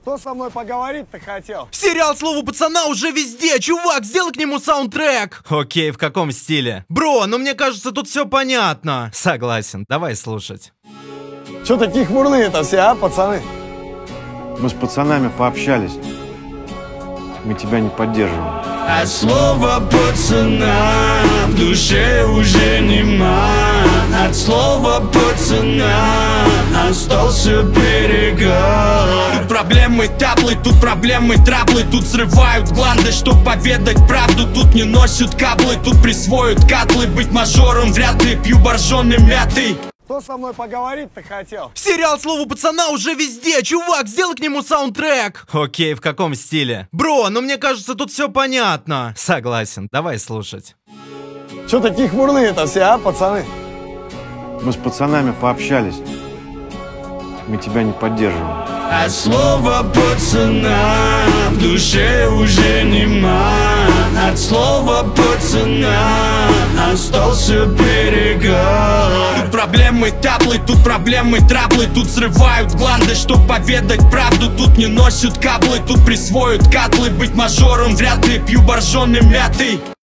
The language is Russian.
Кто со мной поговорить-то хотел? Сериал «Слово пацана» уже везде, чувак, сделай к нему саундтрек. Окей, в каком стиле? Бро, ну мне кажется, тут все понятно. Согласен, давай слушать. Че такие хмурные-то все, а, пацаны? Мы с пацанами пообщались. Мы тебя не поддерживаем. А слово пацана в душе уже нема. От слова пацана остался перегар. Тут проблемы таблы, тут проблемы траблы. Тут срывают гланды, чтоб поведать правду. Тут не носят каблы, тут присвоят катлы. Быть мажором вряд ли, пью боржоны мятый. Кто со мной поговорить-то хотел? Сериал «Слово пацана» уже везде, чувак, сделай к нему саундтрек. Окей, в каком стиле? Бро, ну мне кажется, тут все понятно. Согласен, давай слушать. Че такие хмурные-то все, а, пацаны? Мы с пацанами пообщались. Мы тебя не поддерживаем. А слово пацана в душе уже нема. От слова пацана остался перегар. Тут проблемы таблы, тут проблемы траблы. Тут срывают гланды, чтоб поведать правду. Тут не носят каблы, тут присвоят катлы. Быть мажором вряд ли, пью боржоны мятый.